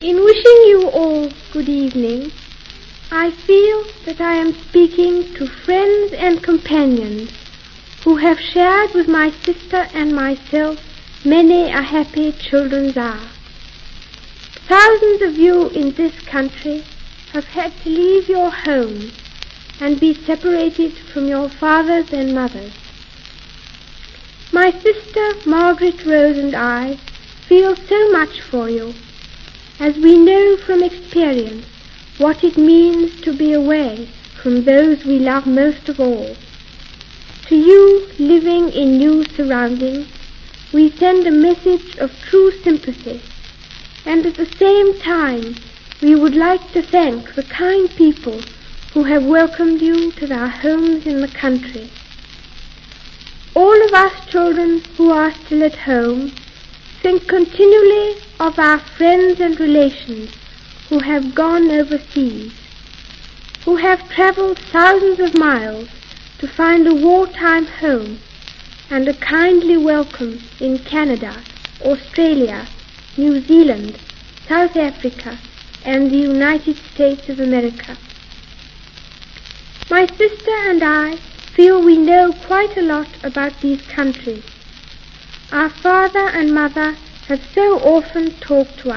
In wishing you all good evening, I feel that I am speaking to friends and companions who have shared with my sister and myself many a happy children's hour. Thousands of you in this country have had to leave your homes and be separated from your fathers and mothers. My sister Margaret Rose and I feel so much for you, as we know from experience what it means to be away from those we love most of all. To you living in new surroundings, we send a message of true sympathy, and at the same time we would like to thank the kind people who have welcomed you to their homes in the country. All of us children who are still at home think continually of our friends and relations who have gone overseas, who have travelled thousands of miles to find a wartime home and a kindly welcome in Canada, Australia, New Zealand, South Africa, and the United States of America. My sister and I feel we know quite a lot about these countries. Our father and mother have so often talked to us.